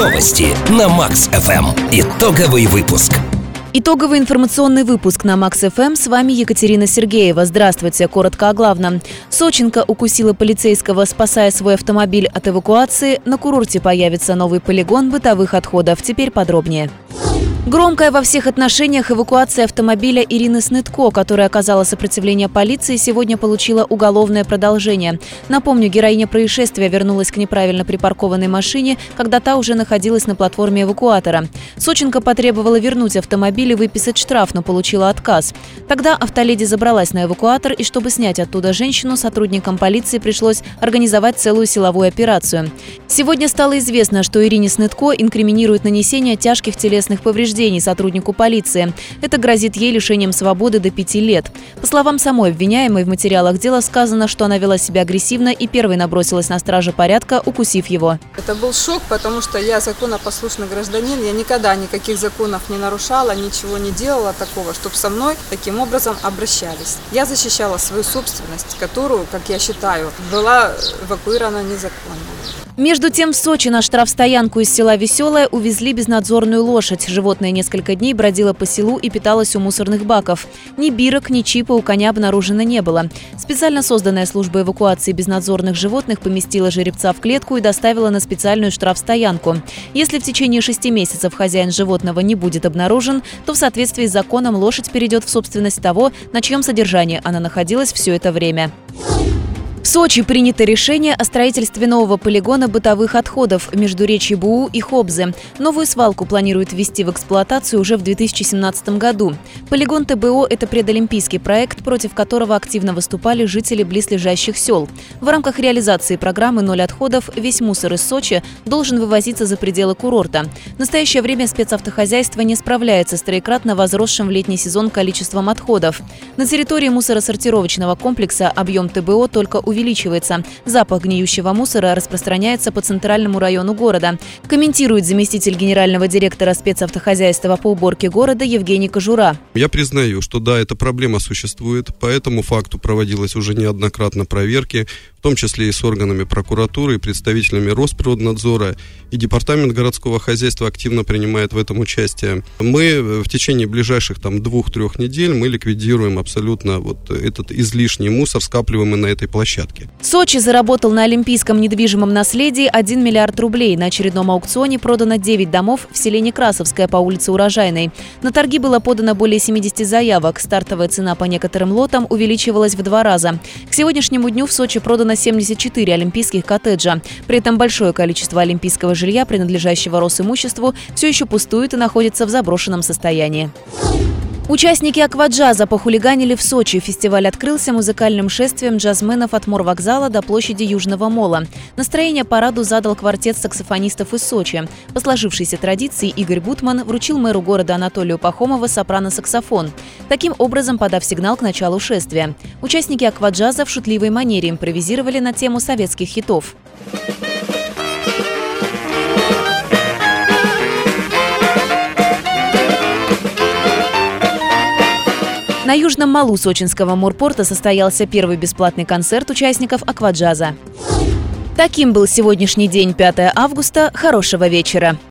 Новости на Max.FM. Итоговый выпуск. Итоговый информационный выпуск на Max.FM. С вами Екатерина Сергеева. Здравствуйте. Коротко о главном. Сочинка укусила полицейского, спасая свой автомобиль от эвакуации. На курорте появится новый полигон бытовых отходов. Теперь подробнее. Громкая во всех отношениях эвакуация автомобиля Ирины Снытко, которая оказала сопротивление полиции, сегодня получила уголовное продолжение. Напомню, героиня происшествия вернулась к неправильно припаркованной машине, когда та уже находилась на платформе эвакуатора. Сочинка потребовала вернуть автомобиль и выписать штраф, но получила отказ. Тогда автоледи забралась на эвакуатор, и чтобы снять оттуда женщину, сотрудникам полиции пришлось организовать целую силовую операцию. Сегодня стало известно, что Ирине Снытко инкриминируют нанесение тяжких телесных повреждений сотруднику полиции. Это грозит ей лишением свободы до 5 лет. По словам самой обвиняемой, в материалах дела сказано, что она вела себя агрессивно и первой набросилась на стража порядка, укусив его. Это был шок, потому что я законопослушный гражданин, я никогда никаких законов не нарушала, ничего не делала такого, чтобы со мной таким образом обращались. Я защищала свою собственность, которую, как я считаю, была эвакуирована незаконно. Между тем, в Сочи на штрафстоянку из села Веселое увезли безнадзорную лошадь. Животное несколько дней бродило по селу и питалось у мусорных баков. Ни бирок, ни чипа у коня обнаружено не было. Специально созданная служба эвакуации безнадзорных животных поместила жеребца в клетку и доставила на специальную штрафстоянку. Если в течение 6 месяцев хозяин животного не будет обнаружен, то в соответствии с законом лошадь перейдет в собственность того, на чьем содержании она находилась все это время. В Сочи принято решение о строительстве нового полигона бытовых отходов в междуречье БУ и Хобзы. Новую свалку планируют ввести в эксплуатацию уже в 2017 году. Полигон ТБО – это предолимпийский проект, против которого активно выступали жители близлежащих сел. В рамках реализации программы «Ноль отходов» весь мусор из Сочи должен вывозиться за пределы курорта. В настоящее время спецавтохозяйство не справляется с троекратно возросшим в летний сезон количеством отходов. На территории мусоросортировочного комплекса объем ТБО только увеличивается. Запах гниющего мусора распространяется по центральному району города. Комментирует заместитель генерального директора спецавтохозяйства по уборке города Евгений Кожура. Я признаю, что да, эта проблема существует. По этому факту проводилось уже неоднократно проверки, в том числе и с органами прокуратуры, и представителями Росприроднадзора. И департамент городского хозяйства активно принимает в этом участие. Мы в течение ближайших 2-3 недель мы ликвидируем абсолютно этот излишний мусор, скапливаемый на этой площадке. Сочи заработал на олимпийском недвижимом наследии 1 миллиард рублей. На очередном аукционе продано 9 домов в селе Некрасовское по улице Урожайной. На торги было подано более 70 заявок. Стартовая цена по некоторым лотам увеличивалась в 2 раза. К сегодняшнему дню в Сочи продано 74 олимпийских коттеджа. При этом большое количество олимпийского жилья, принадлежащего Росимуществу, все еще пустует и находится в заброшенном состоянии. Участники акваджаза похулиганили в Сочи. Фестиваль открылся музыкальным шествием джазменов от морвокзала до площади Южного мола. Настроение параду задал квартет саксофонистов из Сочи. По сложившейся традиции Игорь Бутман вручил мэру города Анатолию Пахомову сопрано-саксофон, таким образом подав сигнал к началу шествия. Участники акваджаза в шутливой манере импровизировали на тему советских хитов. На Южном молу сочинского морпорта состоялся первый бесплатный концерт участников акваджаза. Таким был сегодняшний день, 5 августа. Хорошего вечера.